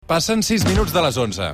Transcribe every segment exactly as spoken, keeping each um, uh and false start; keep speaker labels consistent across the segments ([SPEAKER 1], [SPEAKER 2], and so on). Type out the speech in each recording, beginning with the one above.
[SPEAKER 1] Passen sis minuts de les onze.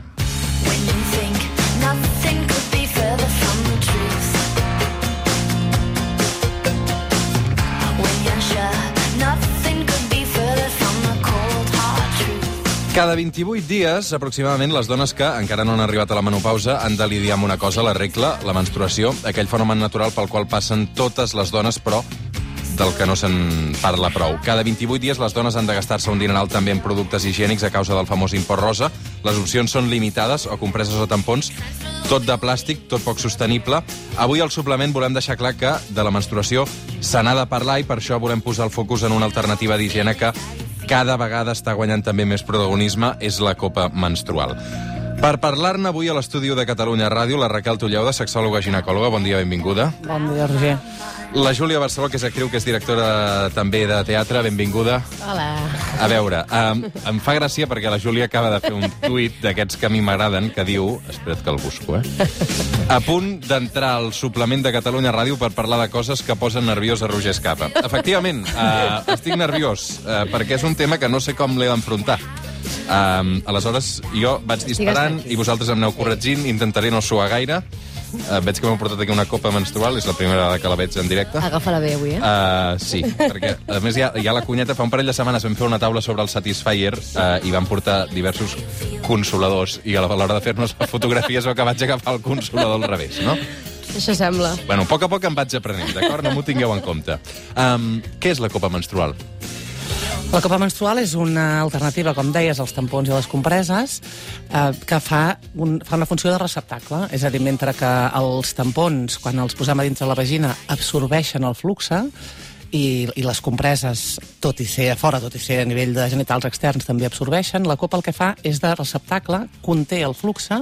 [SPEAKER 1] Cada vint-i-vuit dies, aproximadament, les dones que encara no han arribat a la menopausa han de lidiar amb una cosa, la regla, la menstruació, aquell fenomen natural pel qual passen totes les dones, però del que no se'n parla prou. Cada vint-i-vuit dies les dones han de gastar-se un dineral també en productes higiènics a causa del famós import rosa. Les opcions són limitades, o compreses o tampons, tot de plàstic, tot poc sostenible. Avui al suplement volem deixar clar que de la menstruació se n'ha de parlar i per això volem posar el focus en una alternativa d'higiene que cada vegada està guanyant també més protagonisme, és la copa menstrual. Per parlar-ne avui a l'estudi de Catalunya Ràdio, la Raquel Tullauda, sexòloga ginecòloga. Bon dia, benvinguda.
[SPEAKER 2] Bon dia, Roger.
[SPEAKER 1] La Júlia Barceló, que és actriu, que és directora també de teatre. Benvinguda.
[SPEAKER 2] Hola.
[SPEAKER 1] A veure, um, em fa gràcia perquè la Júlia acaba de fer un tuit d'aquests que a mi m'agraden, que diu... Espera't que el busco, eh? A punt d'entrar al suplement de Catalunya Ràdio per parlar de coses que posen nerviós a Roger Escapa. Efectivament, uh, estic nerviós, uh, perquè és un tema que no sé com l'he d'enfrontar. Um, aleshores, jo vaig disparant i vosaltres em aneu corregint, intentaré no suar gaire. Uh, veig que m'heu portat aquí una copa menstrual, és la primera vegada que la veig en directe.
[SPEAKER 2] Agafa-la bé avui, eh?
[SPEAKER 1] Uh, sí, perquè a més hi ha, hi ha la cunyeta. Fa un parell de setmanes vam fer una taula sobre el Satisfyer uh, i vam portar diversos consoladors i a l'hora de fer-nos fotografies o que vaig agafar el consolador al revés, no?
[SPEAKER 2] Això sembla.
[SPEAKER 1] Bueno, a poc a poc em vaig aprenent, d'acord? No m'ho tingueu en compte. Um, què és la copa menstrual?
[SPEAKER 2] La copa menstrual és una alternativa, com deies, als tampons i a les compreses, eh, que fa, un, fa una funció de receptacle. És a dir, mentre que els tampons, quan els posem a dintre la vagina, absorbeixen el fluxe, i, i les compreses, tot i ser a fora, tot i ser a nivell de genitals externs, també absorbeixen, la copa el que fa és de receptacle, conté el fluxe,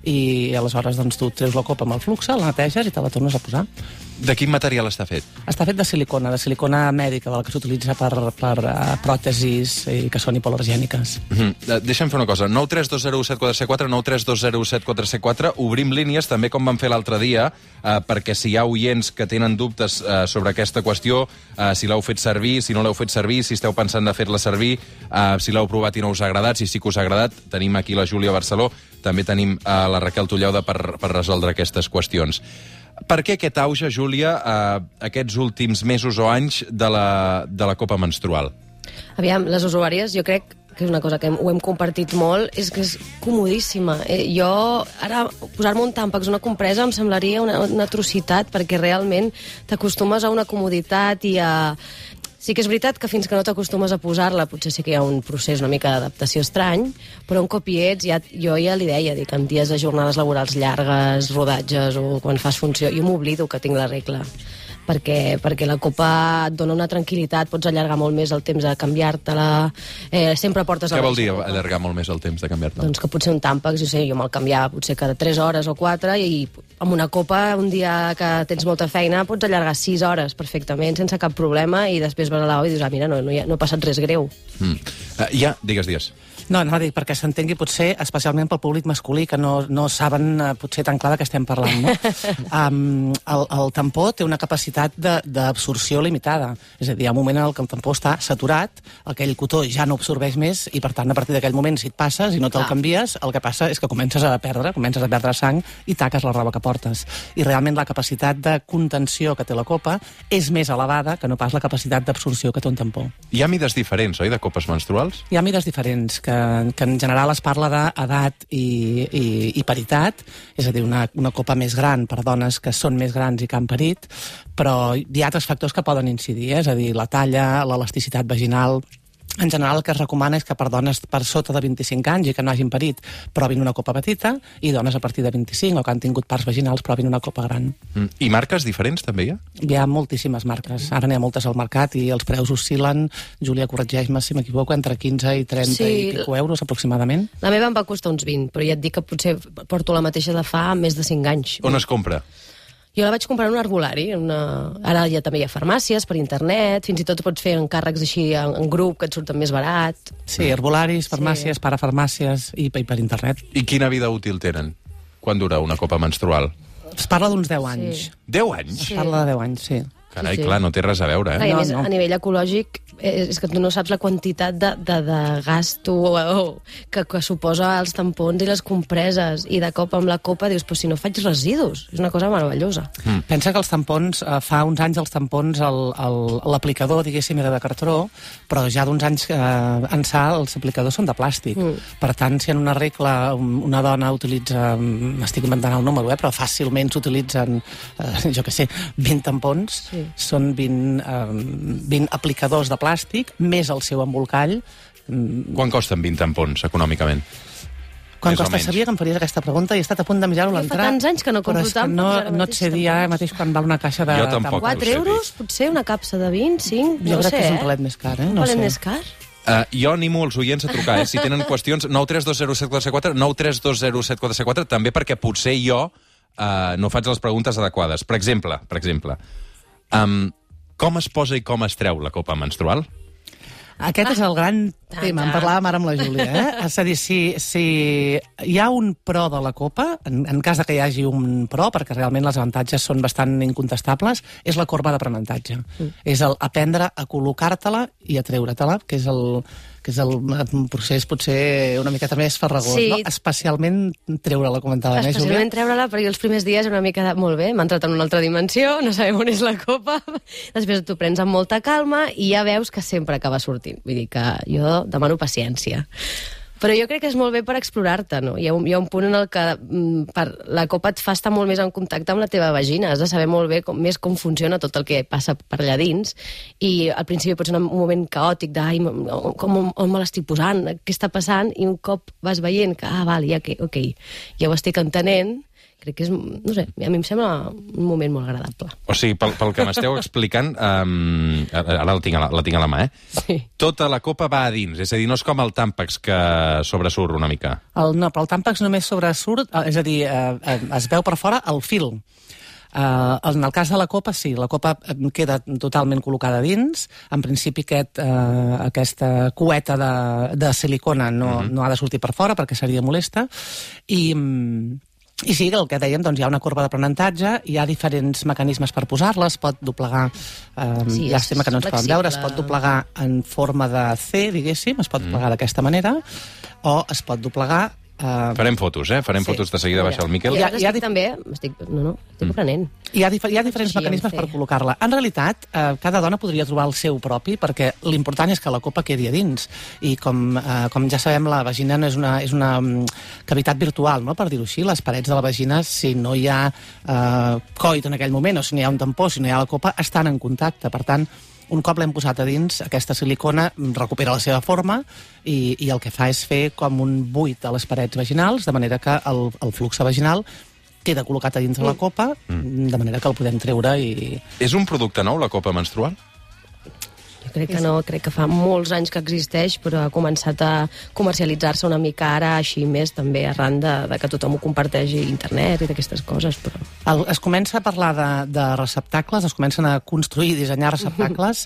[SPEAKER 2] i aleshores doncs, tu treus la copa amb el fluxe, la neteges i te la tornes a posar.
[SPEAKER 1] De quin material està fet?
[SPEAKER 2] Està fet de silicona, de silicona mèdica, de la que s'utilitza per, per uh, pròtesis i que són hipoalergèniques.
[SPEAKER 1] Mm-hmm. Deixa'm fer una cosa. nou tres dos zero set quatre quatre, nou tres dos zero set quatre quatre. Obrim línies, també com vam fer l'altre dia, eh, perquè si hi ha oients que tenen dubtes eh, sobre aquesta qüestió, eh, si l'heu fet servir, si no l'heu fet servir, si esteu pensant de fer-la servir, eh, si l'heu provat i no us ha agradat, si sí que us ha agradat, tenim aquí la Júlia Barceló, també tenim eh, la Raquel Tullauda per, per resoldre aquestes qüestions. Per què aquest auge, Júlia, eh, aquests últims mesos o anys de la, de la copa menstrual?
[SPEAKER 3] Aviam, les usuàries, jo crec que és una cosa que hem, ho hem compartit molt, és que és comodíssima. Eh, jo, ara, posar-me un tàmpax, una compresa, em semblaria una, una atrocitat, perquè realment t'acostumes a una comoditat i a... Sí que és veritat que fins que no t'acostumes a posar-la potser sí que hi ha un procés una mica d'adaptació estrany, però un cop hi ets, ja, jo ja li deia, dic, en dies de jornades laborals llargues, rodatges o quan fas funció, jo m'oblido que tinc la regla. Perquè, perquè la copa et dona una tranquil·litat, pots allargar molt més el temps de canviar-te-la, eh, sempre portes...
[SPEAKER 1] Què vol dir allargar molt més el temps de canviar-te-la?
[SPEAKER 3] Doncs que potser un tàmpax, jo sé, jo me'l canviava potser cada tres hores o quatre, i amb una copa, un dia que tens molta feina, pots allargar sis hores perfectament, sense cap problema, i després vas a l'au i dius, ah, mira, no, no, hi ha, no ha passat res greu.
[SPEAKER 1] Mm. Uh, ja, digues, digues.
[SPEAKER 2] No, no, dic, perquè s'entengui potser, especialment pel públic masculí, que no, no saben uh, potser tan clar de què estem parlant, no? um, el, el tampó té una capacitat d'absorció limitada. És a dir, hi ha un moment en què el tampó està saturat, aquell cotó ja no absorbeix més, i per tant, a partir d'aquell moment, si et passes i no te'l canvies, el que passa és que comences a perdre, comences a perdre sang i taques la roba que portes. I realment la capacitat de contenció que té la copa és més elevada que no pas la capacitat d'absorció que té un tampó.
[SPEAKER 1] Hi ha mides diferents, oi, de copes menstruals?
[SPEAKER 2] Hi ha mides diferents, que que en general es parla d'edat i, i, i paritat, és a dir, una, una copa més gran per dones que són més grans i que han parit, però hi ha altres factors que poden incidir, eh? És a dir, la talla, l'elasticitat vaginal... En general, el que es recomana és que per dones per sota de vint-i-cinc anys i que no hagin parit provin una copa petita, i dones a partir de vint-i-cinc o que han tingut parts vaginals provin una copa gran.
[SPEAKER 1] Mm. I marques diferents també hi ha?
[SPEAKER 2] Hi ha moltíssimes marques. Ara n'hi ha moltes al mercat i els preus oscil·len, Júlia, corregeix-me si m'equivoco, entre quinze i trenta sí, i pico euros aproximadament.
[SPEAKER 3] La meva em va costar uns vint, però ja et dic que potser porto la mateixa de fa més de cinc anys.
[SPEAKER 1] On es compra?
[SPEAKER 3] Jo la vaig comprar en un arbulari. Una... Ara ja també hi ha farmàcies per internet, fins i tot pots fer encàrrecs així en, en grup que et surten més barat.
[SPEAKER 2] Sí, arbularis, farmàcies, sí. Parafarmàcies i, i per internet.
[SPEAKER 1] I quina vida útil tenen? Quan dura una copa menstrual?
[SPEAKER 2] Es parla d'uns deu anys.
[SPEAKER 3] Sí.
[SPEAKER 1] deu anys?
[SPEAKER 2] Sí. Es parla de deu anys, sí.
[SPEAKER 1] Carai,
[SPEAKER 3] Sí, sí.
[SPEAKER 1] clar, no té res a veure,
[SPEAKER 3] Clar,
[SPEAKER 1] eh?
[SPEAKER 3] i a
[SPEAKER 2] No,
[SPEAKER 3] més,
[SPEAKER 2] no.
[SPEAKER 3] a nivell ecològic, és que tu no saps la quantitat de, de, de gasto oh, que, que suposa els tampons i les compreses, i de cop amb la copa dius, però si no faig residus, és una cosa meravellosa.
[SPEAKER 2] Mm. Pensa que els tampons, eh, fa uns anys els tampons, el- el- l'aplicador, diguéssim, era de cartró, però ja d'uns anys eh, ençà els aplicadors són de plàstic. Mm. Per tant, si en una regla un- una dona utilitza, mm, estic inventant el número, eh, però fàcilment s'utilitzen, eh, jo què sé, vint tampons,
[SPEAKER 3] Sí.
[SPEAKER 2] són vint, eh, vint aplicadors de plàstic, més el seu embolcall. Mm,
[SPEAKER 1] Quan costen vint tampons, econòmicament?
[SPEAKER 2] Quan
[SPEAKER 1] Més o
[SPEAKER 2] costa?
[SPEAKER 1] menys.
[SPEAKER 2] Sabia que em faries aquesta pregunta i he estat a punt de mirar-ho a
[SPEAKER 3] Jo fa
[SPEAKER 2] l'entrar.
[SPEAKER 3] tants anys que no compro
[SPEAKER 2] però és que
[SPEAKER 3] tampons,
[SPEAKER 2] no,
[SPEAKER 3] ara
[SPEAKER 2] no et
[SPEAKER 3] mateix
[SPEAKER 2] sé dir ara
[SPEAKER 3] tampons.
[SPEAKER 2] mateix quan val una caixa de
[SPEAKER 1] Jo tampoc.
[SPEAKER 2] tampons.
[SPEAKER 3] quatre
[SPEAKER 1] ho sé
[SPEAKER 3] euros, potser, una capsa de vint, cinc,
[SPEAKER 2] Jo
[SPEAKER 3] no
[SPEAKER 2] crec
[SPEAKER 3] sé,
[SPEAKER 2] que és un
[SPEAKER 3] eh?
[SPEAKER 2] palet més car, eh?
[SPEAKER 3] Un
[SPEAKER 2] No
[SPEAKER 3] palet
[SPEAKER 2] sé.
[SPEAKER 3] més car?
[SPEAKER 1] Uh, jo animo els oients a trucar, eh? Si tenen qüestions, nou tres dos zero set quatre quatre, nou tres dos zero set quatre quatre, també perquè potser jo uh, no faig les preguntes adequades. Per exemple, per exemple, um, com es posa i com es treu la copa menstrual?
[SPEAKER 2] Aquest és el gran
[SPEAKER 3] Tan,
[SPEAKER 2] tema, en
[SPEAKER 3] tan.
[SPEAKER 2] parlàvem ara amb la Júlia. Eh? És a dir, si, si hi ha un pro de la copa, en, en cas de que hi hagi un pro, perquè realment els avantatges són bastant incontestables, és la corba d'aprenentatge. Mm. És el aprendre a col·locar-te-la i a treure-te-la, que és el que és el un procés potser una miqueta més farragós,
[SPEAKER 3] Sí.
[SPEAKER 2] no? Especialment treure-la, comentava, eh, Júlia?
[SPEAKER 3] Especialment treure-la, perquè els primers dies una mica de... Molt bé, m'ha entrat en una altra dimensió, no sabem on és la copa. Després t'ho prens amb molta calma i ja veus que sempre acaba sortint. Vull dir que jo demano paciència. Però jo crec que és molt bé per explorar-te, no? Hi ha un, hi ha un punt en el que mm, per, la copa et fa estar molt més en contacte amb la teva vagina. Has de saber molt bé com, més com funciona tot el que passa per allà dins. I al principi pot ser un moment caòtic de ai, com, on me l'estic posant, què està passant? I un cop vas veient que, ah, val, ja que, ok, ja ho estic entenent, crec que és, no sé, a mi em sembla un moment molt agradable.
[SPEAKER 1] O sigui, pel, pel que m'esteu explicant, um, ara la tinc, a la, la tinc a la mà, eh?
[SPEAKER 3] Sí.
[SPEAKER 1] Tota la copa va a dins, és a dir, no és com el tàmpax que sobresurt una mica.
[SPEAKER 2] El, no, però el tàmpax només sobresurt, eh, és a dir, eh, eh, es veu per fora el fil. Uh, en el cas de la copa, sí, la copa eh, queda totalment col·locada dins. En principi aquest, uh, aquesta cueta de, de silicona no, mm-hmm. no ha de sortir per fora perquè seria molesta. I... mm, I sí, el que dèiem, doncs hi ha una corba d'aprenentatge, hi ha diferents mecanismes per posar-la, es pot doblegar, eh,
[SPEAKER 3] Sí,
[SPEAKER 2] llàstima que no ens poden
[SPEAKER 3] flexible.
[SPEAKER 2] veure, es pot doblegar en forma de C, diguéssim, es pot doblegar d'aquesta manera, o es pot doblegar... Eh,
[SPEAKER 1] Farem fotos, eh? Farem
[SPEAKER 2] Sí.
[SPEAKER 1] fotos de seguida, baixa el Miquel.
[SPEAKER 3] I
[SPEAKER 2] Ja-
[SPEAKER 3] ara
[SPEAKER 2] ja
[SPEAKER 3] estic
[SPEAKER 2] dif-
[SPEAKER 3] també, estic, no, no, estic aprenent.
[SPEAKER 2] Hi ha, dif hi ha diferents
[SPEAKER 3] Així,
[SPEAKER 2] mecanismes
[SPEAKER 3] en C.
[SPEAKER 2] per col·locar-la. En realitat, eh, cada dona podria trobar el seu propi, perquè l'important és que la copa quedi a dins. I com, eh, com ja sabem, la vagina no és una, és una mm, cavitat virtual, no? Per dir-ho així. Les parets de la vagina, si no hi ha eh, coit en aquell moment, o si no hi ha un tampó, si no hi ha la copa, estan en contacte. Per tant, un cop l'hem posat a dins, aquesta silicona recupera la seva forma i, i el que fa és fer com un buit a les parets vaginals, de manera que el, el flux vaginal queda col·locat a dins de la copa, de manera que el podem treure i...
[SPEAKER 1] És un producte nou, la copa menstrual?
[SPEAKER 3] Jo crec que no, crec que fa molts anys que existeix, però ha començat a comercialitzar-se una mica ara, així més també arran de, de que tothom ho comparteix a internet i d'aquestes coses, però...
[SPEAKER 2] El, es comença a parlar de, de receptacles, es comencen a construir i dissenyar receptacles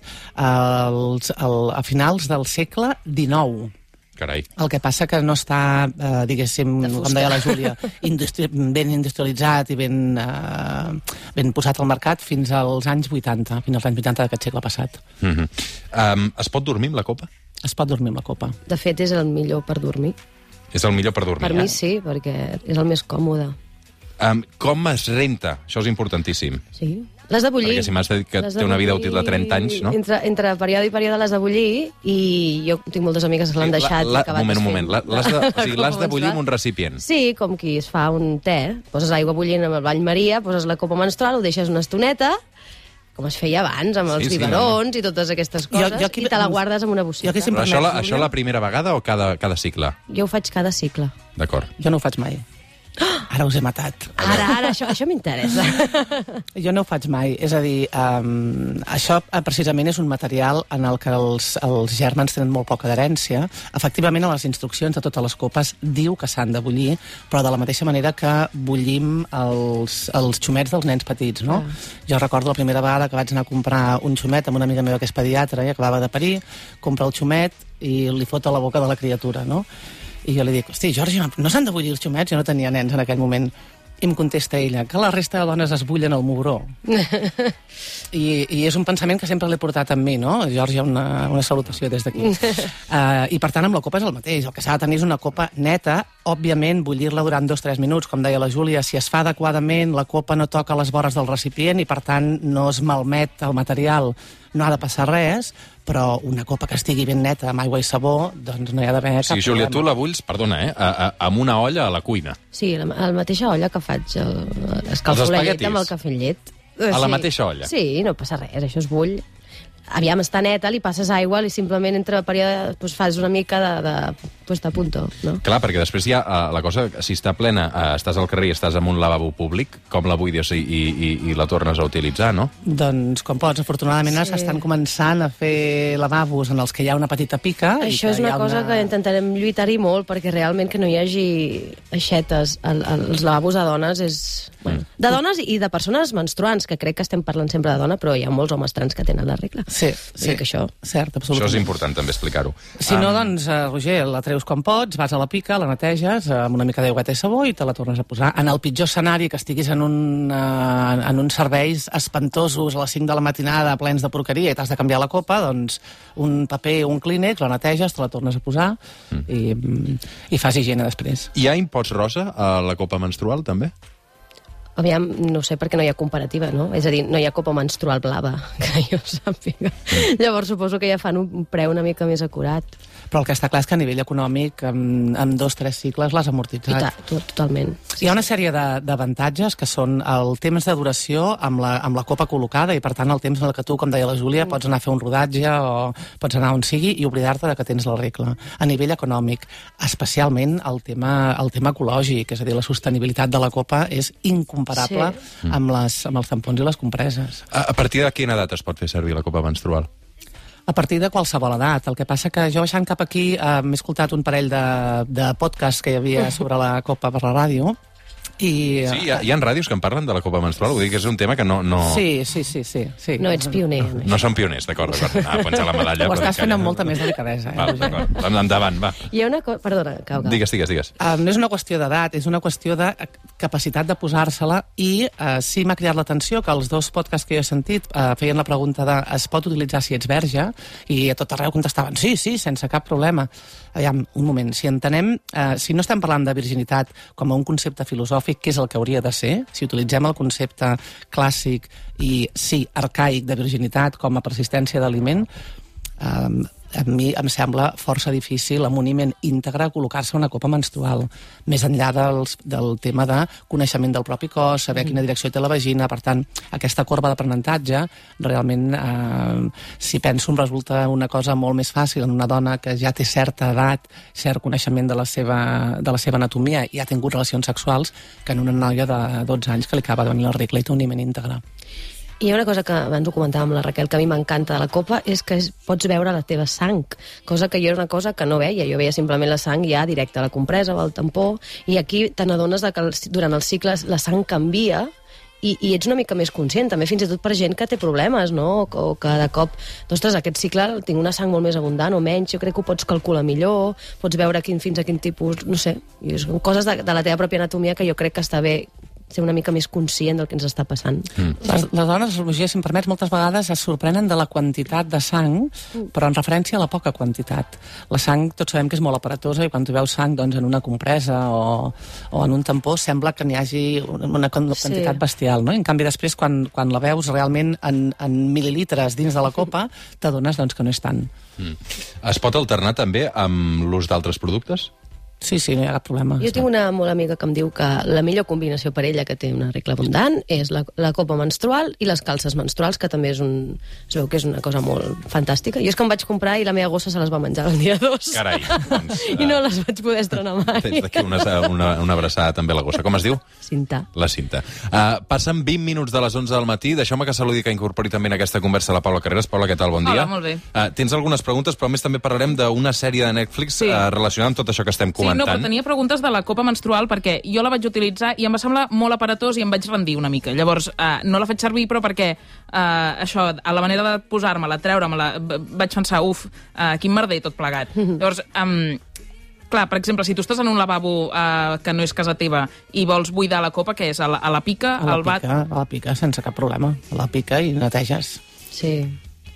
[SPEAKER 2] als, al, a finals del segle dinou.
[SPEAKER 1] Carai.
[SPEAKER 2] El que passa que no està, eh, diguéssim,
[SPEAKER 3] De fusta.
[SPEAKER 2] com deia la Júlia, industri ben industrialitzat i ben, eh, ben posat al mercat fins als anys vuitanta, fins als anys vuitanta d'aquest segle passat.
[SPEAKER 1] Mm -hmm. um, es pot dormir amb la copa?
[SPEAKER 2] Es pot dormir amb la copa.
[SPEAKER 3] De fet, és el millor per dormir.
[SPEAKER 1] És el millor per dormir,
[SPEAKER 3] Per
[SPEAKER 1] eh?
[SPEAKER 3] mi sí, perquè és el més còmode.
[SPEAKER 1] Um, com es renta? Això és importantíssim.
[SPEAKER 3] Sí. Les de bullir.
[SPEAKER 1] Perquè si m'has dit que
[SPEAKER 3] Les de
[SPEAKER 1] té una vida
[SPEAKER 3] bullir,
[SPEAKER 1] útil de trenta anys, no?
[SPEAKER 3] Entre, entre període i període les de bullir, i jo tinc moltes amigues que l'han deixat
[SPEAKER 1] la,
[SPEAKER 3] i
[SPEAKER 1] la,
[SPEAKER 3] acabat
[SPEAKER 1] moment, un moment.
[SPEAKER 3] desfent.
[SPEAKER 1] La- L'has de, o sigui, l'has de
[SPEAKER 3] Com
[SPEAKER 1] bullir en
[SPEAKER 3] menstrual.
[SPEAKER 1] un recipient.
[SPEAKER 3] Sí, com qui es fa un te. Poses aigua bullint amb el bany Maria, poses la copa menstrual, ho deixes una estoneta, com es feia abans, amb els
[SPEAKER 1] Sí, sí,
[SPEAKER 3] biberons i totes aquestes
[SPEAKER 2] Jo-
[SPEAKER 3] coses,
[SPEAKER 2] jo aquí-
[SPEAKER 3] i te la guardes amb una bossita.
[SPEAKER 2] jo aquí sempre-
[SPEAKER 1] Però això, la,
[SPEAKER 2] Permet,
[SPEAKER 1] això la primera vegada o cada, cada cicle?
[SPEAKER 3] Jo ho faig cada cicle.
[SPEAKER 1] D'acord.
[SPEAKER 2] Jo no ho faig mai. Ara us he matat.
[SPEAKER 3] Ara, ara, això, això m'interessa.
[SPEAKER 2] Jo no ho faig mai. És a dir, um, això eh, precisament és un material en el que els, els gèrmens tenen molt poca adherència. Efectivament, a les instruccions de totes les copes diu que s'han de bullir, però de la mateixa manera que bullim els, els xumets dels nens petits, no?
[SPEAKER 3] Ah.
[SPEAKER 2] Jo recordo la primera vegada que vaig anar a comprar un xumet amb una amiga meva que és pediatra i acabava de parir, compra el xumet i li fot a la boca de la criatura, no? I jo li dic, hosti, Jorge, no s'han de bullir els xumets? Jo no tenia nens en aquell moment. I em contesta ella, que la resta de dones es bullen al mugró. I, I és un pensament que sempre l'he portat amb mi, no? Georgia, una, una salutació des d'aquí. Uh, I per tant, amb la copa és el mateix. El que s'ha de tenir és una copa neta, òbviament, bullir-la durant dos o tres minuts, com deia la Júlia, si es fa adequadament, la copa no toca les vores del recipient i, per tant, no es malmet el material, no ha de passar res, però una copa que estigui ben neta, amb aigua i sabó, doncs no hi ha d'haver cap
[SPEAKER 1] Sí, Júlia,
[SPEAKER 2] problema.
[SPEAKER 1] tu la bulls, perdona, eh, a, a, amb una olla a la cuina.
[SPEAKER 3] Sí, la, la mateixa olla que faig el,
[SPEAKER 1] Els
[SPEAKER 3] escalfo la llet
[SPEAKER 1] espaguetis?
[SPEAKER 3] amb el cafè amb llet.
[SPEAKER 1] A la
[SPEAKER 3] Sí.
[SPEAKER 1] mateixa olla?
[SPEAKER 3] Sí, no passa res, això es bull. Aviam, està neta, li passes aigua, li simplement entre període doncs fas una mica de, de puesta a punto, no?
[SPEAKER 1] Clar, perquè després hi ha uh, la cosa, si està plena, uh, estàs al carrer i estàs en un lavabo públic, com la buides i, i, i, i la tornes a utilitzar, no?
[SPEAKER 2] Doncs com pots, afortunadament
[SPEAKER 3] Sí.
[SPEAKER 2] s'estan començant a fer lavabos en els que hi ha una petita pica. i
[SPEAKER 3] Això
[SPEAKER 2] que
[SPEAKER 3] és
[SPEAKER 2] hi
[SPEAKER 3] una
[SPEAKER 2] ha
[SPEAKER 3] cosa que intentarem lluitar-hi molt, perquè realment que no hi hagi aixetes al- als lavabos de dones és... Bueno, de dones i de persones menstruants, que crec que estem parlant sempre de dona, però hi ha molts homes trans que tenen la regla.
[SPEAKER 2] Sí,
[SPEAKER 3] Vull
[SPEAKER 2] sí,
[SPEAKER 3] dir que això...
[SPEAKER 2] cert,
[SPEAKER 1] Això
[SPEAKER 2] absolutament.
[SPEAKER 1] és important també explicar-ho.
[SPEAKER 2] Si no,
[SPEAKER 1] Um,
[SPEAKER 2] doncs, eh, Roger, la treus com pots, vas a la pica, la neteges eh, amb una mica d'aigüeta i sabó i te la tornes a posar. En el pitjor escenari, que estiguis en, un, eh, en uns serveis espantosos a les cinc de la matinada, plens de porqueria, i t'has de canviar la copa, doncs un paper o un clínex, la neteges, te la tornes a posar mm. i, i fas higiene després.
[SPEAKER 1] Hi ha impost rosa a la copa menstrual, també?
[SPEAKER 3] Aviam, no sé perquè no hi ha comparativa, no? És a dir, no hi ha copa menstrual blava, que jo sàpiga. Llavors suposo que ja fan un preu una mica més acurat.
[SPEAKER 2] Però el que està clar és que a nivell econòmic, amb, amb dos o tres cicles l'has
[SPEAKER 3] I
[SPEAKER 2] amortitzat.
[SPEAKER 3] ta, to- totalment.
[SPEAKER 2] Hi ha una sèrie de- d'avantatges que són el temps de duració amb la, amb la copa col·locada i, per tant, el temps en el que tu, com deia la Júlia, pots anar a fer un rodatge o pots anar on sigui i oblidar-te de que tens la regla. A nivell econòmic, especialment el tema, el tema ecològic, és a dir, la sostenibilitat de la copa és incomparable
[SPEAKER 3] Sí.
[SPEAKER 2] amb, les, amb els tampons i les compreses.
[SPEAKER 1] A, a partir de quina edat es pot fer servir la copa menstrual?
[SPEAKER 2] A partir de qualsevol edat. El que passa que jo baixant cap aquí eh, m'he escoltat un parell de, de podcasts que hi havia sobre la copa per la ràdio i...
[SPEAKER 1] Sí, hi ha, hi ha ràdios que en parlen de la copa menstrual, vull dir que és un tema que no... no...
[SPEAKER 2] Sí, sí, sí, sí, sí.
[SPEAKER 3] No ets pioner. en
[SPEAKER 1] No
[SPEAKER 3] això.
[SPEAKER 1] són pioners, d'acord, d'acord. Ah, penjar la medalla.
[SPEAKER 2] Ho
[SPEAKER 1] però
[SPEAKER 2] estàs
[SPEAKER 1] encara-
[SPEAKER 2] fent amb molta més delicadesa, eh,
[SPEAKER 1] Val,
[SPEAKER 2] Roger?
[SPEAKER 1] d'acord. Endavant, va.
[SPEAKER 3] Hi ha una cosa... Perdona, cau, cau.
[SPEAKER 1] Digues, digues, digues.
[SPEAKER 2] Uh, no és una qüestió d'edat, és una qüestió de capacitat de posar-se-la i uh, sí m'ha cridat l'atenció que els dos podcasts que jo he sentit uh, feien la pregunta de es pot utilitzar si ets verge i a tot arreu contestaven sí, sí, sense cap problema. Aviam, un moment, si entenem, uh, si no estem parlant de virginitat com a un concepte filosòfic, que és el que hauria de ser, si utilitzem el concepte clàssic i sí, arcaic de virginitat com a persistència d'aliment, um, a mi em sembla força difícil amb un iment íntegre col·locar-se una copa menstrual, més enllà dels, del tema de coneixement del propi cos, saber quina direcció té la vagina. Per tant, aquesta corba d'aprenentatge realment, eh, si penso, em resulta una cosa molt més fàcil en una dona que ja té certa edat, cert coneixement de la seva, de la seva anatomia i ha tingut relacions sexuals, que en una noia de dotze anys que li acaba de venir la regla i té un iment íntegre.
[SPEAKER 3] Hi ha una cosa que abans ho comentàvem amb la Raquel, que a mi m'encanta de la copa, és que és, pots veure la teva sang, cosa que jo era una cosa que no veia. Jo veia simplement la sang ja directa a la compresa o al tampó, i aquí te n'adones de que el, durant els cicles la sang canvia i, i ets una mica més conscient, també fins i tot per gent que té problemes, no? O, o que de cop, ostres, aquest cicle tinc una sang molt més abundant o menys, jo crec que ho pots calcular millor, pots veure quin, fins a quin tipus, no sé, i són coses de, de la teva pròpia anatomia que jo crec que està bé ser una mica més conscient del que ens està passant. Mm.
[SPEAKER 2] Les, les dones, Roger, si em permets, moltes vegades es sorprenen de la quantitat de sang, però en referència a la poca quantitat. La sang, tots sabem que és molt aparatosa, i quan tu veus sang doncs, en una compresa o, o en un tampó, sembla que n'hi hagi una, una quantitat
[SPEAKER 3] Sí.
[SPEAKER 2] bestial, no? En canvi, després, quan, quan la veus realment en, en mil·lilitres dins de la copa, t'adones doncs, que no és tant.
[SPEAKER 1] Mm. Es pot alternar també amb l'ús d'altres productes?
[SPEAKER 2] Sí, sí, no hi ha cap problema.
[SPEAKER 3] Jo tinc una molt amiga que em diu que la millor combinació per ella, que té una regla abundant, és la, la copa menstrual i les calces menstruals, que també és un... es veu que és una cosa molt fantàstica. Jo és que em vaig comprar i la meva gossa se les va menjar el dia dos.
[SPEAKER 1] Carai, doncs...
[SPEAKER 3] I no les vaig poder estrenar mai.
[SPEAKER 1] Tens d'aquí una, una, una abraçada també a la gossa. Com es diu?
[SPEAKER 3] Cinta.
[SPEAKER 1] La cinta. Uh, passen vint minuts de les onze del matí. Deixeu-me que saludi, que incorpori també en aquesta conversa la Paula Carreras. Paula, què tal? Bon dia.
[SPEAKER 4] Hola, molt bé.
[SPEAKER 1] Uh, tens algunes preguntes, però a més també parlarem d'una sèrie de Netflix
[SPEAKER 4] Sí.
[SPEAKER 1] uh, relacionada amb tot això que estem
[SPEAKER 4] Sí,
[SPEAKER 1] comentant.
[SPEAKER 4] no, però tenia preguntes de la copa menstrual perquè jo la vaig utilitzar i em va semblar molt aparatós i em vaig rendir una mica. Llavors, eh, no la faig servir, però perquè eh, això, a la manera de posar-me-la, treure-me-la, vaig pensar, uf, eh, quin merder tot plegat. Llavors, um, Clar, per exemple, si tu estàs en un lavabo eh, que no és casa teva i vols buidar la copa, què és? A la, a la pica,
[SPEAKER 2] A la
[SPEAKER 4] al bat?
[SPEAKER 2] pica, a la pica, sense cap problema. A la pica i neteges.
[SPEAKER 3] Sí.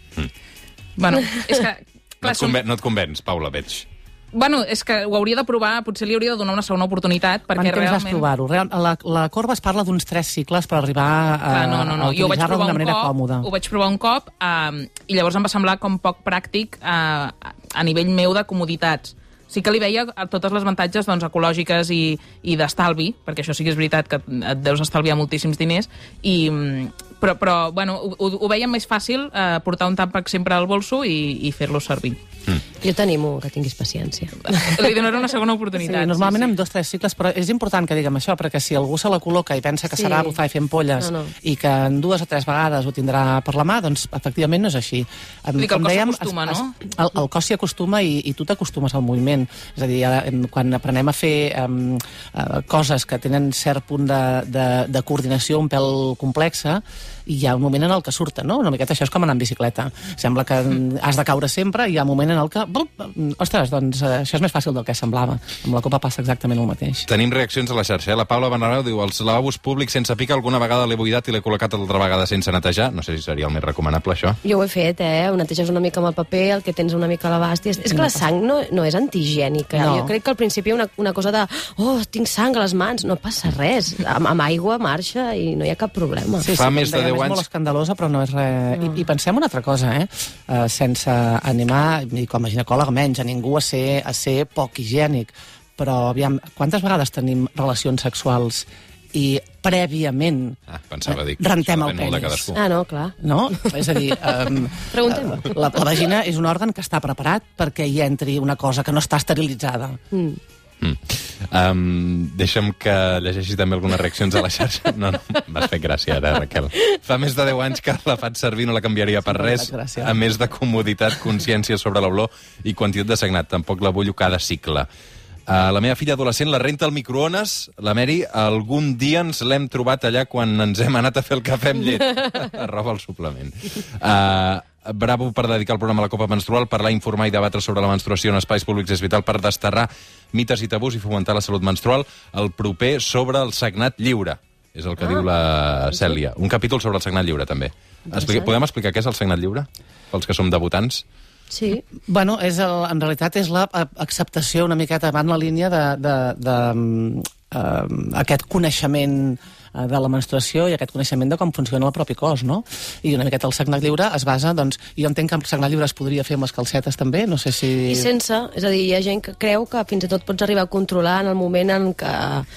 [SPEAKER 4] Bueno, és que...
[SPEAKER 1] No
[SPEAKER 4] Clar,
[SPEAKER 1] et,
[SPEAKER 4] som...
[SPEAKER 1] conven no et convenç, Paula, veig.
[SPEAKER 4] Bueno, és que ho hauria de provar, potser li hauria de donar una segona oportunitat, perquè
[SPEAKER 2] Quan temps vas
[SPEAKER 4] realment...
[SPEAKER 2] provar-ho? Real, la, la corba es parla d'uns tres cicles per arribar a,
[SPEAKER 4] Clar, no, no, no.
[SPEAKER 2] a
[SPEAKER 4] Jo ho vaig
[SPEAKER 2] utilitzar-la
[SPEAKER 4] provar
[SPEAKER 2] d'una
[SPEAKER 4] un
[SPEAKER 2] manera
[SPEAKER 4] cop,
[SPEAKER 2] còmoda.
[SPEAKER 4] ho vaig provar un cop eh, i llavors em va semblar com poc pràctic eh, a nivell meu de comoditats. Sí que li veia totes les avantatges doncs, ecològiques i, i d'estalvi, perquè això sí que és veritat que et deus estalviar moltíssims diners, i, però, però bueno, ho, ho veiem més fàcil eh, portar un tàmpac sempre al bolso i, i fer-lo servir.
[SPEAKER 3] Mm. Jo t'animo que tinguis paciència.
[SPEAKER 4] Li donaré una segona
[SPEAKER 2] Sí,
[SPEAKER 4] oportunitat.
[SPEAKER 2] normalment
[SPEAKER 4] sí, sí.
[SPEAKER 2] amb dos o tres cicles, però és important que diguem això, perquè si algú se la col·loca i pensa que
[SPEAKER 3] Sí.
[SPEAKER 2] serà bufar i fer ampolles
[SPEAKER 3] No, no.
[SPEAKER 2] i que en dues o tres vegades ho tindrà per la mà, doncs efectivament no és així. Em,
[SPEAKER 4] dir que el
[SPEAKER 2] com
[SPEAKER 4] cos
[SPEAKER 2] dèiem,
[SPEAKER 4] s'acostuma,
[SPEAKER 2] es-
[SPEAKER 4] no?
[SPEAKER 2] es- El, el cos s'hi acostuma i, i tu t'acostumes al moviment. És a dir, ara, em, quan aprenem a fer um, uh, coses que tenen cert punt de, de, de coordinació un pèl complexa, i hi ha un moment en el que surten, no? Una miqueta això és com anar en bicicleta. Sembla que mm. has de caure sempre i hi ha un moment en el que... Blup, ostres, doncs eh, això és més fàcil del que semblava. Amb la copa passa exactament el mateix.
[SPEAKER 1] Tenim reaccions a la xarxa. Eh? La Paula Benarau diu: els lavabos públics sense pica alguna vegada l'he buidat i l'he col·locat altra vegada sense netejar. No sé si seria el més recomanable, això.
[SPEAKER 3] Jo ho he fet, eh? Ho neteges una mica amb el paper, el que tens una mica a l'abast. És, és que la sang no, no és antigènica.
[SPEAKER 2] No.
[SPEAKER 3] Jo crec que al principi hi ha una, una cosa de oh, tinc sang a les mans. No passa res. Amb, amb aigua marxa i no hi ha cap problema.
[SPEAKER 2] Sí,
[SPEAKER 1] Fa
[SPEAKER 2] sí,
[SPEAKER 1] més de
[SPEAKER 2] com dèiem,
[SPEAKER 1] deu
[SPEAKER 2] és
[SPEAKER 1] anys-
[SPEAKER 2] molt escandalosa, però no és res... I, I pensem una altra cosa, eh? Uh, sense animar, i com a ginecòleg menys, a ningú a ser, a ser poc higiènic. Però, aviam, quantes vegades tenim relacions sexuals i prèviament
[SPEAKER 1] Ah, pensava dir que
[SPEAKER 2] rentem
[SPEAKER 1] això
[SPEAKER 2] el
[SPEAKER 1] depèn molt de
[SPEAKER 2] penis?
[SPEAKER 1] cadascú.
[SPEAKER 3] Ah, no, clar.
[SPEAKER 2] No? És a dir, um,
[SPEAKER 3] Preguntem-ho.
[SPEAKER 2] la, la vagina és un òrgan que està preparat perquè hi entri una cosa que no està esterilitzada.
[SPEAKER 3] Mm.
[SPEAKER 1] Mm. Um, deixa'm que llegeixi també algunes reaccions a la xarxa. No, no, m'has fet gràcia ara, Raquel. Fa més de deu anys que la faig servir, no la canviaria per
[SPEAKER 2] Sí,
[SPEAKER 1] res,
[SPEAKER 2] m'ha fet gràcia.
[SPEAKER 1] a més de comoditat, consciència sobre l'olor i quantitat de sagnat. Tampoc la bullo cada cicle. Uh, la meva filla adolescent la renta al microones. La Mary, algun dia ens l'hem trobat allà quan ens hem anat a fer el cafè amb llet. Roba el suplement. Uh, bravo per dedicar el programa a la copa menstrual, parlar, informar i debatre sobre la menstruació en espais públics és vital per desterrar mites i tabús i fomentar la salut menstrual. El proper sobre el sagnat lliure, és el que ah. diu la Cèlia. Un capítol sobre el sagnat lliure, també. Explica, podem explicar què és el sagnat lliure? Pels que som debutants?
[SPEAKER 3] Sí.
[SPEAKER 2] Bueno, és el, en realitat és l'acceptació una miqueta van la línia de, de, de, de uh, aquest coneixement de la menstruació i aquest coneixement de com funciona el propi cos, no? I una miqueta el sagnat lliure es basa, doncs, jo entenc que el sagnat lliure es podria fer amb les calcetes també, no sé si...
[SPEAKER 3] I sense, és a dir, hi ha gent que creu que fins i tot pots arribar a controlar en el moment en què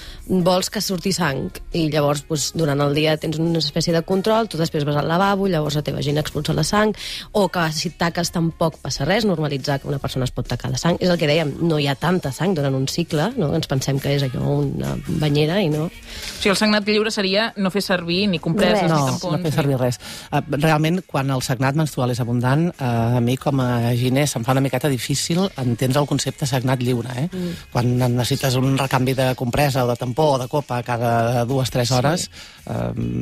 [SPEAKER 3] vols que surti sang i llavors doncs, durant el dia tens una espècie de control, tu després vas al lavabo i llavors la teva gent expulsa la sang, o que si et taques tampoc passa res, normalitzar que una persona es pot tacar de sang. És el que dèiem, no hi ha tanta sang durant un cicle, no? Ens pensem que és allò una banyera i no.
[SPEAKER 4] O sigui, el sagnat lliure seria no fer servir ni compreses
[SPEAKER 3] Res.
[SPEAKER 4] ni
[SPEAKER 2] No,
[SPEAKER 4] tampons.
[SPEAKER 2] no fer servir res. Uh, realment, quan el sagnat menstrual és abundant, uh, a mi com a giner se'm fa una miqueta difícil entendre el concepte sagnat lliure. Eh? Mm. Quan necessites un recanvi de compresa o de tampó o de copa cada dues o tres hores, sí.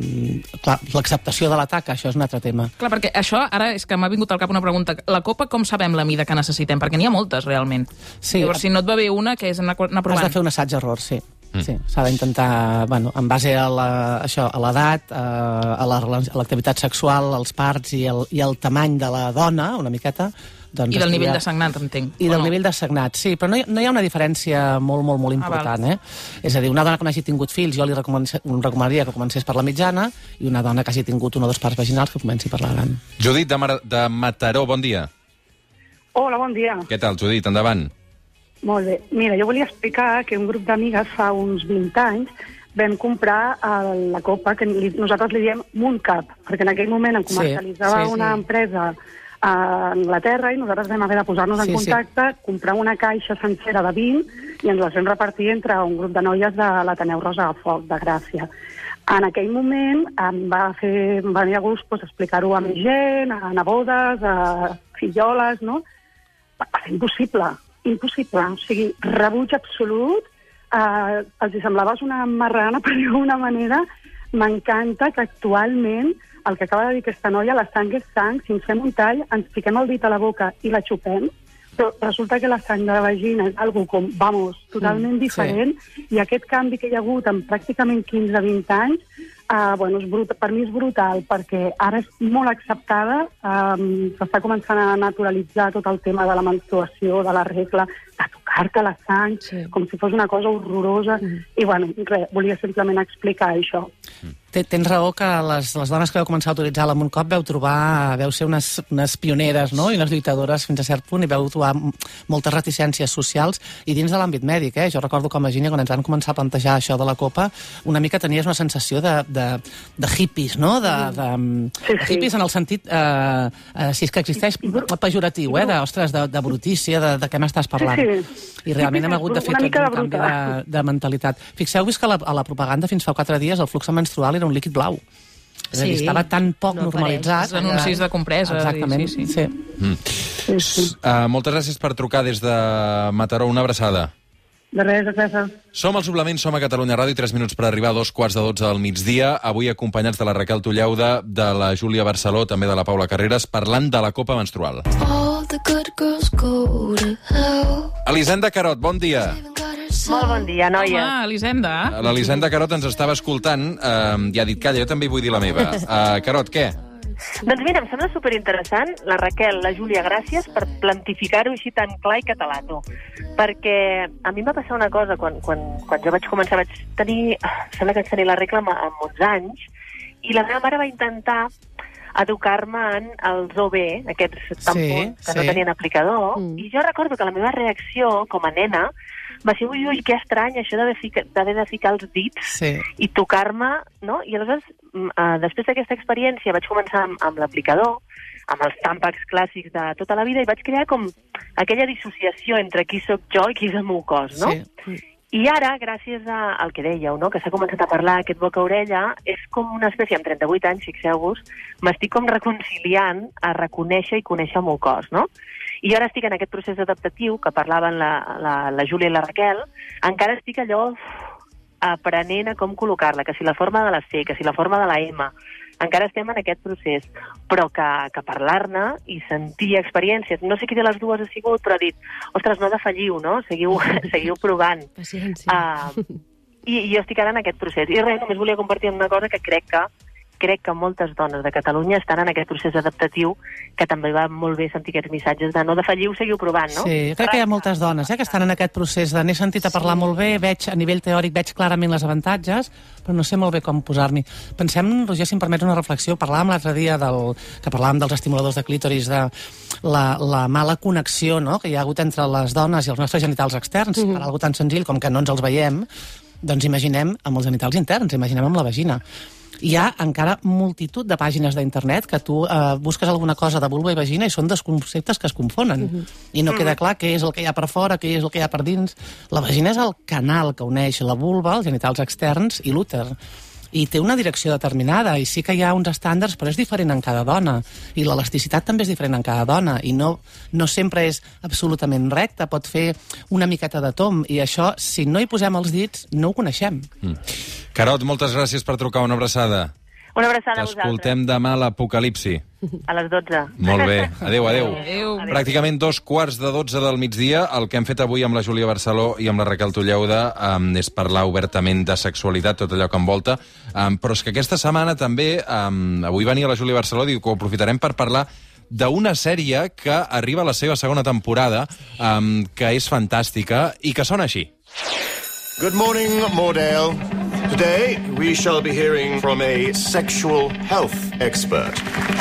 [SPEAKER 2] uh, clar, l'acceptació de la taca, això és un altre tema.
[SPEAKER 4] Clar, perquè això, ara és que m'ha vingut al cap una pregunta. La copa, com sabem la mida que necessitem? Perquè n'hi ha moltes, realment.
[SPEAKER 2] Sí.
[SPEAKER 4] Llavors, si no et va bé una, què és anar, anar provant?
[SPEAKER 2] Has de fer un assaig-error, sí. Mm. Sí, s'ha d'intentar, bueno, en base a la, això, a l'edat, a, a la- a l'activitat sexual, als parts i el, i el tamany de la dona, una miqueta, doncs...
[SPEAKER 4] I del
[SPEAKER 2] estudiar-
[SPEAKER 4] nivell de sagnat, entenc.
[SPEAKER 2] I
[SPEAKER 4] o
[SPEAKER 2] del
[SPEAKER 4] no?
[SPEAKER 2] nivell de sagnat, sí, però no hi, no hi ha una diferència molt, molt, molt
[SPEAKER 4] Ah,
[SPEAKER 2] important, eh? És a dir, una dona que no hagi tingut fills, jo li recoman- recomanaria que comencés per la mitjana, i una dona que hagi tingut una o dues parts vaginals que comenci per la gran.
[SPEAKER 1] Judit de, Mar de Mataró, bon dia.
[SPEAKER 5] Hola, bon dia.
[SPEAKER 1] Què tal, Judit? Endavant.
[SPEAKER 5] Molt bé. Mira, jo volia explicar que un grup d'amigues fa uns vint anys vam comprar eh, la copa que li, nosaltres li diem Mooncap, perquè en aquell moment en
[SPEAKER 2] Sí,
[SPEAKER 5] comercialitzava
[SPEAKER 2] sí, sí.
[SPEAKER 5] una empresa a Anglaterra i nosaltres vam haver de posar-nos
[SPEAKER 2] Sí,
[SPEAKER 5] en
[SPEAKER 2] sí.
[SPEAKER 5] contacte, comprar una caixa sencera de vint i ens les vam repartir entre un grup de noies de l'Ateneu Rosa de Foc, de Gràcia. En aquell moment em va fer, em va venir a gust pues, explicar-ho a mi gent, a nebodes, a filloles, no? Va ser impossible, impossible. O sigui, rebuig absolut. Eh, els hi semblaves una marrana, per dir-ho d'una manera. M'encanta que actualment el que acaba de dir aquesta noia, la sang és sang, si ens fem un tall, ens piquem el dit a la boca i la xupem, però resulta que la sang de la vagina és algo com, vamos, totalment mm, diferent, sí. I aquest canvi que hi ha hagut en pràcticament quinze a vint anys, uh, bueno, és brut, per mi és brutal, perquè ara és molt acceptada, um, s'està començant a naturalitzar tot el tema de la menstruació, de la regla, de tocar-te la sang, sí. Com si fos una cosa horrorosa, mm. I bueno, res, volia simplement explicar això.
[SPEAKER 2] Mm. Tens raó que les, les dones que vau començar a utilitzar-la en un cop veu trobar, veu ser unes, unes pioneres, no?, i unes lluitadores fins a cert punt, i veu trobar moltes reticències socials, i dins de l'àmbit mèdic, eh? Jo recordo com a Virgínia, quan ens van començar a plantejar això de la copa, una mica tenies una sensació de, de, de hippies, no?, de, de,
[SPEAKER 5] sí,
[SPEAKER 2] de hippies en el sentit, eh, eh, si és que existeix, pejoratiu, eh?, de, ostres, de, de brutícia, de, de què m'estàs parlant. Sí, sí. I realment hem hagut de fer tot un canvi de, de mentalitat. Fixeu-vos que a la, a la propaganda fins fa quatre dies el flux menstrual era un líquid blau. És a dir, sí, estava tan poc no normalitzat.
[SPEAKER 4] Els anuncis de compreses.
[SPEAKER 2] Exactament,
[SPEAKER 4] sí.
[SPEAKER 2] sí. sí.
[SPEAKER 1] Mm. sí, sí. Uh, moltes gràcies per trucar des de Mataró. Una abraçada.
[SPEAKER 5] De res, de res.
[SPEAKER 1] Som al Suplement, som a Catalunya Ràdio, tres minuts per arribar a dos quarts de dotze del migdia, avui acompanyats de la Raquel Tulleuda, de la Júlia Barceló, també de la Paula Carreras, parlant de la copa menstrual. Elisenda Carot, bon dia.
[SPEAKER 6] Molt bon dia, noia.
[SPEAKER 4] Home, Elisenda.
[SPEAKER 1] L'Elisenda Carot ens estava escoltant, eh, i ha dit, calla, jo també hi vull dir la meva. Uh, Carot, què?
[SPEAKER 6] Doncs mira, em sembla superinteressant, la Raquel, la Júlia, gràcies per plantificar-ho així tan clar i català, tu. Perquè a mi em va passar una cosa, quan, quan, quan jo vaig començar, vaig tenir, sembla que vaig tenir la regla amb uns anys, i la meva mare va intentar educar-me en els O B, aquests tampons sí, que sí. no tenien aplicador, mm. i jo recordo que la meva reacció, com a nena, va ser, ui, ui, que estrany, això d'haver de ficar els dits sí. i tocar-me, no? I aleshores, uh, després d'aquesta experiència, vaig començar amb, amb l'aplicador, amb els tàmpacs clàssics de tota la vida, i vaig crear com aquella dissociació entre qui sóc jo i qui és el meu cos, no? Sí. I ara, gràcies a, al que dèieu, no? Que s'ha començat a parlar aquest boca-orella, és com una espècie, amb trenta-vuit anys, fixeu-vos, m'estic com reconciliant a reconèixer i conèixer el meu cos, no? I jo ara estic en aquest procés adaptatiu, que parlaven la, la, la Júlia i la Raquel, encara estic allò uf, aprenent a com col·locar-la, que si la forma de la C, que si la forma de la M, encara estem en aquest procés, però que, que parlar-ne i sentir experiències, no sé qui de les dues ha sigut, però ha dit, ostres, no defalliu, no? Seguiu, seguiu provant.
[SPEAKER 3] Paciència.
[SPEAKER 6] Uh, i, I jo estic ara en aquest procés. I res, només volia compartir una cosa que crec que crec que moltes dones de Catalunya estan en aquest procés adaptatiu, que també va molt bé sentir aquests missatges de no defalliu, seguiu provant, no?
[SPEAKER 2] Sí, crec que hi ha moltes dones eh, que estan en aquest procés de n'he sentit a parlar sí. molt bé, veig a nivell teòric, veig clarament les avantatges, però no sé molt bé com posar-m'hi. Pensem, Roger, si em permets una reflexió, parlàvem l'altre dia del, que parlàvem dels estimuladors de clítoris, de la, la mala connexió no, que hi ha hagut entre les dones i els nostres genitals externs, mm-hmm. per algo tan senzill com que no ens els veiem, doncs imaginem amb els genitals interns, imaginem amb la vagina. Hi ha encara multitud de pàgines d'internet que tu eh, busques alguna cosa de vulva i vagina i són dos conceptes que es confonen. Uh-huh. I no queda clar què és el que hi ha per fora, què és el que hi ha per dins. La vagina és el canal que uneix la vulva, els genitals externs i l'úter. I té una direcció determinada, i sí que hi ha uns estàndards, però és diferent en cada dona. I l'elasticitat també és diferent en cada dona, i no, no sempre és absolutament recte, pot fer una miqueta de tom, i això, si no hi posem els dits, no ho coneixem.
[SPEAKER 1] Mm. Carot, moltes gràcies per trucar, una abraçada.
[SPEAKER 6] Una abraçada a vosaltres.
[SPEAKER 1] T'escoltem demà a l'Apocalipsi.
[SPEAKER 6] A les dotze.
[SPEAKER 1] Molt bé. Adéu, adéu.
[SPEAKER 4] Adéu.
[SPEAKER 1] Pràcticament dos quarts de dotze del migdia. El que hem fet avui amb la Júlia Barceló i amb la Raquel Tulleuda um, és parlar obertament de sexualitat, tot allò que envolta. Um, però és que aquesta setmana també, um, avui venia la Júlia Barceló, diu que ho aprofitarem per parlar d'una sèrie que arriba a la seva segona temporada, um, que és fantàstica i que sona així.
[SPEAKER 7] Good morning, Mordale. Today, we shall be hearing from a sexual health expert.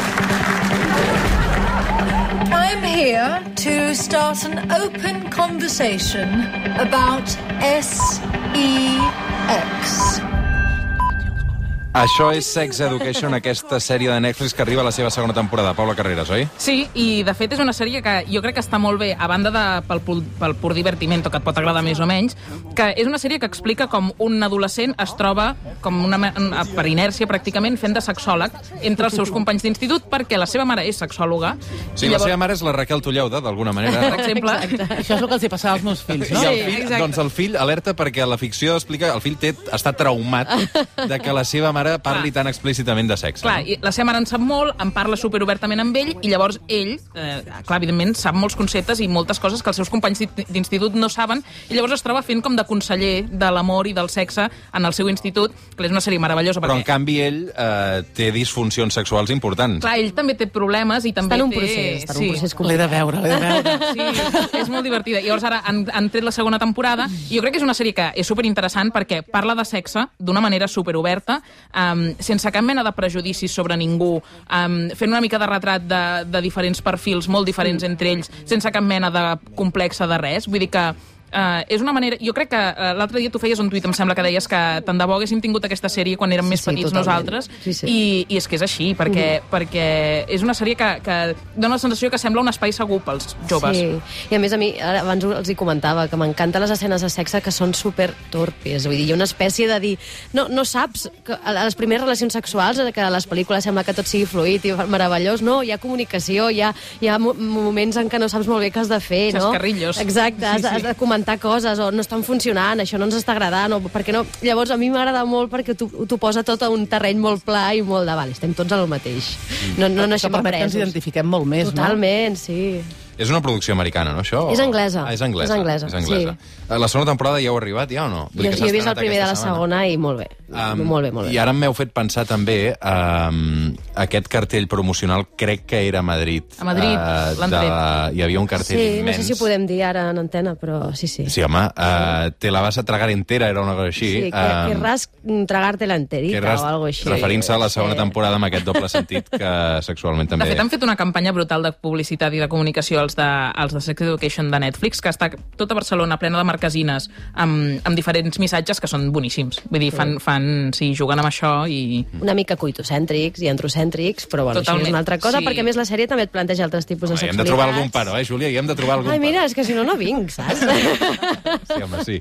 [SPEAKER 8] I'm here to start an open conversation about S E X.
[SPEAKER 1] Això és Sex Education, aquesta sèrie de Netflix que arriba a la seva segona temporada. Paula Carreras, oi?
[SPEAKER 4] Sí, i de fet és una sèrie que jo crec que està molt bé, a banda de, pel, pel pur divertimento, que et pot agradar més o menys, que és una sèrie que explica com un adolescent es troba, com una, per inèrcia pràcticament, fent de sexòleg entre els seus companys d'institut, perquè la seva mare és sexòloga.
[SPEAKER 1] Sí, llavors... la seva mare és la Raquel Tulleuda, d'alguna manera.
[SPEAKER 4] Per exemple.
[SPEAKER 2] Exacte. Això és el que els hi passava als meus fills, no?
[SPEAKER 1] I el fill, sí, doncs el fill, alerta, perquè la ficció explica, el fill té, està traumat de que la seva mare pare parli
[SPEAKER 4] Clar.
[SPEAKER 1] tan explícitament de sexe.
[SPEAKER 4] Clar,
[SPEAKER 1] no?
[SPEAKER 4] i la seva mare en sap molt, en parla superobertament amb ell, i llavors ell, eh, clar, evidentment, sap molts conceptes i moltes coses que els seus companys d'institut no saben, i llavors es troba fent com de conseller de l'amor i del sexe en el seu institut, que és una sèrie meravellosa.
[SPEAKER 1] Però,
[SPEAKER 4] perquè...
[SPEAKER 1] en canvi, ell eh, té disfuncions sexuals importants.
[SPEAKER 4] Clar, ell també té problemes i també
[SPEAKER 3] Està en un
[SPEAKER 4] té...
[SPEAKER 3] procés, està en un procés
[SPEAKER 2] L'he de veure, l'he de veure.
[SPEAKER 4] Sí, és molt divertida. I llavors ara han, han tret la segona temporada, i jo crec que és una sèrie que és superinteressant perquè parla de sexe d'una manera superoberta, um, sense cap mena de prejudicis sobre ningú, um, fent una mica de retrat de, de diferents perfils molt diferents entre ells, sense cap mena de complexa de res. Vull dir que Uh, és una manera... Jo crec que uh, l'altre dia tu feies un tuit, em sembla que deies que tant de bo haguéssim tingut aquesta sèrie quan érem
[SPEAKER 3] Sí,
[SPEAKER 4] més
[SPEAKER 3] sí,
[SPEAKER 4] petits
[SPEAKER 3] totalment.
[SPEAKER 4] nosaltres,
[SPEAKER 3] Sí, sí.
[SPEAKER 4] I, i és que és així, perquè, mm. perquè és una sèrie que, que dona la sensació que sembla un espai segur pels joves.
[SPEAKER 3] Sí, i a més a mi, ara abans els hi comentava, que m'encanten les escenes de sexe que són super torpes, vull dir, hi ha una espècie de dir, no, no saps, que a les primeres relacions sexuals, que a les pel·lícules sembla que tot sigui fluid i meravellós, no, hi ha comunicació, hi ha, hi ha mo- moments en què no saps molt bé què has de fer, no?
[SPEAKER 4] Xascarrillos.
[SPEAKER 3] Exacte, has,
[SPEAKER 4] Sí, sí.
[SPEAKER 3] has de comentar coses, o no estan funcionant, això no ens està agradant, o perquè no... Llavors, a mi m'agrada molt perquè t'ho posa tot a un terreny molt pla i molt de, vale, estem tots al mateix. No, no
[SPEAKER 2] Això
[SPEAKER 3] naixem
[SPEAKER 2] permet que ens
[SPEAKER 3] apresos.
[SPEAKER 2] identifiquem molt més,
[SPEAKER 3] Totalment, sí.
[SPEAKER 1] És una producció americana, no, això?
[SPEAKER 3] És anglesa.
[SPEAKER 1] Ah, és anglesa.
[SPEAKER 3] És anglesa,
[SPEAKER 1] és anglesa. Sí. La segona temporada ja heu arribat, ja o no? Vull
[SPEAKER 3] Jo,
[SPEAKER 1] dir que
[SPEAKER 3] jo
[SPEAKER 1] s'ha
[SPEAKER 3] he vist el
[SPEAKER 1] estrenat
[SPEAKER 3] primer de la
[SPEAKER 1] aquesta setmana.
[SPEAKER 3] segona i molt bé.
[SPEAKER 1] Um,
[SPEAKER 3] molt bé, molt bé.
[SPEAKER 1] I ara m'heu fet pensar també, um, aquest cartell promocional crec que era a Madrid.
[SPEAKER 4] A Madrid,
[SPEAKER 1] Uh,
[SPEAKER 4] l'han
[SPEAKER 1] de-
[SPEAKER 4] tret.
[SPEAKER 1] Hi havia un cartell
[SPEAKER 3] Sí,
[SPEAKER 1] immens.
[SPEAKER 3] no sé si ho podem dir ara en antena, però sí, sí.
[SPEAKER 1] Sí, home, uh, te la vas a tragar entera, era una cosa així.
[SPEAKER 3] Sí, que,
[SPEAKER 1] Um,
[SPEAKER 3] querrás tragarte la enterita
[SPEAKER 1] Querràs,
[SPEAKER 3] o algo així.
[SPEAKER 1] referint-se a la segona
[SPEAKER 3] Sí.
[SPEAKER 1] temporada amb aquest doble sentit que sexualment també...
[SPEAKER 4] De fet, han fet una campanya brutal de publicitat i de comunicació als de, als de Sex Education de Netflix, que està tota Barcelona plena de marquesines amb, amb diferents missatges que són boníssims. Vull dir, fan, fan, sí, juguen amb això i...
[SPEAKER 3] Una mica coitocèntrics i androcèntrics, però bueno,
[SPEAKER 4] Totalment,
[SPEAKER 3] això és una altra cosa,
[SPEAKER 4] sí.
[SPEAKER 3] perquè a més la sèrie també et planteja altres tipus de
[SPEAKER 1] Home, hi hem
[SPEAKER 3] sexualitats.
[SPEAKER 1] de trobar algun paro, eh, Júlia? Hi hem de trobar algun
[SPEAKER 3] Ai, mira,
[SPEAKER 1] paro.
[SPEAKER 3] és que si no, no vinc, saps?
[SPEAKER 1] Sí, home, sí.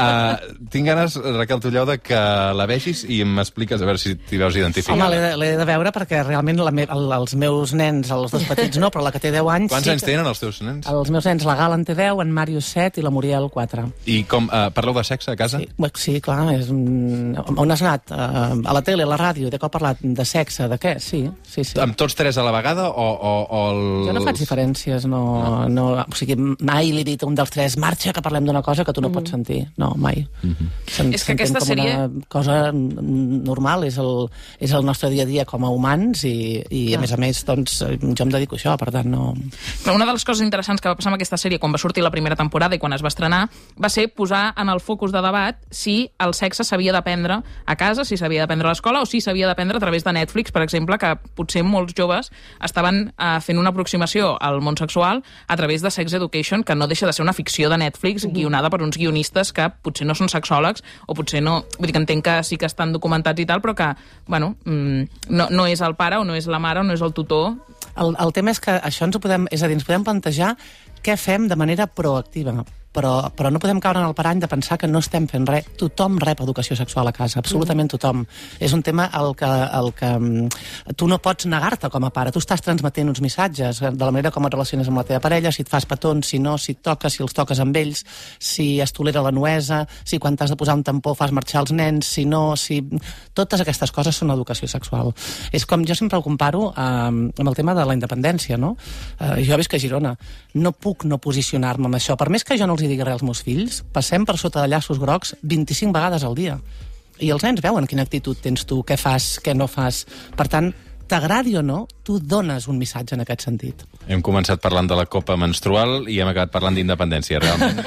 [SPEAKER 1] Uh, tinc ganes, Raquel Tulleu, de que la vegis i m'expliques a veure si t'hi veus identificada.
[SPEAKER 2] Home, l'he de, l'he de veure perquè realment la me, el, els meus nens, els dos petits no, però la que té deu anys...
[SPEAKER 1] Quants
[SPEAKER 2] sí
[SPEAKER 1] anys
[SPEAKER 2] que-
[SPEAKER 1] tenen els teus nens?
[SPEAKER 2] Els meus nens, la Gala en té deu, en Màrius set i la Muriel quatre.
[SPEAKER 1] I com, uh, parleu de sexe a casa?
[SPEAKER 2] Sí, bé, sí, clar, és un... on has anat? Uh, a la tele, a la ràdio, de cop parlat de sexe, de què? Sí, sí, sí.
[SPEAKER 1] Amb tots tres a la vegada o, o, o els...
[SPEAKER 2] Jo no faig diferències, no, no. O sigui, mai li he dit a un dels tres, marxa, que parlem d'una cosa que tu no pots sentir. No, mai. Se'n-
[SPEAKER 4] És que
[SPEAKER 2] s'entén
[SPEAKER 4] aquesta
[SPEAKER 2] com
[SPEAKER 4] sèrie-
[SPEAKER 2] una cosa normal, és el, és el nostre dia a dia com a humans i, i a més a més, doncs, jo em dedico a això, per tant, no...
[SPEAKER 4] Però una de les coses interessants que va passar amb aquesta sèrie quan va sortir la primera temporada i quan es va estrenar va ser posar en el focus de debat si el sexe s'havia d'aprendre a casa, si s'havia d'aprendre a l'escola o si s'havia d'aprendre a través de Netflix, per exemple, que potser molts joves estaven uh, fent una aproximació al món sexual a través de Sex Education, que no deixa de ser una ficció de Netflix guionada per uns guionistes que potser no són sexòlegs o potser no... Vull dir que entenc que sí que estan documentats i tal, però que, bueno, mm, no, no és el pare o no és la mare o no és el tutor.
[SPEAKER 2] El, el tema és que això ens ho podem... És a dir, ens podem plantejar què fem de manera proactiva. Però, però no podem caure en el parany de pensar que no estem fent res. Tothom rep educació sexual a casa, absolutament tothom. És un tema al que, al que tu no pots negar-te com a pare. Tu estàs transmetent uns missatges de la manera com et relaciones amb la teva parella, si et fas petons, si no, si et toques, si els toques amb ells, si es tolera la nuesa, si quan t'has de posar un tampó fas marxar els nens, si no, si... Totes aquestes coses són educació sexual. És com, jo sempre ho comparo eh, amb el tema de la independència, no? Eh, jo visc a Girona. No puc no posicionar-me amb això. Per més que jo no els hi digui res als meus fills, passem per sota de llaços grocs vint-i-cinc vegades al dia. I els nens veuen quina actitud tens tu, què fas, què no fas. Per tant, t'agradi o no, tu dones un missatge en aquest sentit.
[SPEAKER 1] Hem començat parlant de la copa menstrual i hem acabat parlant d'independència, realment.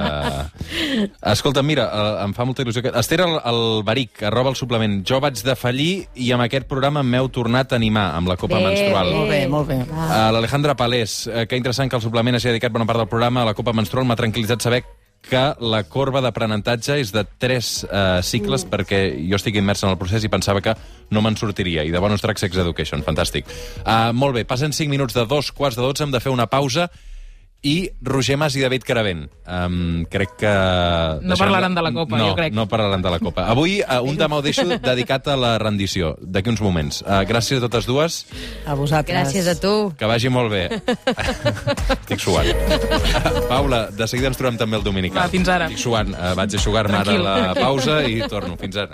[SPEAKER 1] uh, escolta, mira, uh, em fa molta il·lusió que... Esther el, el Baric, arroba el suplement. Jo vaig defallir i amb aquest programa m'heu tornat a animar amb la copa
[SPEAKER 3] Bé,
[SPEAKER 1] menstrual.
[SPEAKER 2] Molt bé, molt bé.
[SPEAKER 1] Uh, L'Alejandra Palés, uh, que interessant que el suplement hagi dedicat bona part del programa a la copa menstrual. M'ha tranquil·litzat saber que la corba d'aprenentatge és de tres uh, cicles, mm. perquè jo estic immers en el procés i pensava que no me'n sortiria. I de bonus track Sex Education, fantàstic. Uh, molt bé, passen cinc minuts de dos quarts de dotze, hem de fer una pausa. I Roger Mas i David Caravent. Um, crec que...
[SPEAKER 4] No parlaran de la Copa,
[SPEAKER 1] no,
[SPEAKER 4] jo crec.
[SPEAKER 1] No parlaran de la Copa. Avui, uh, un demà ho deixo dedicat a la rendició, d'aquí uns moments. Uh, gràcies a totes dues.
[SPEAKER 2] A vosaltres.
[SPEAKER 3] Gràcies a tu.
[SPEAKER 1] Que vagi molt bé. Estic suant. Paula, de seguida ens trobem també el dominical.
[SPEAKER 4] Va, fins ara.
[SPEAKER 1] Estic suant. Uh, vaig a aixugar-me ara
[SPEAKER 4] Tranquil.
[SPEAKER 1] la pausa i torno. Fins ara.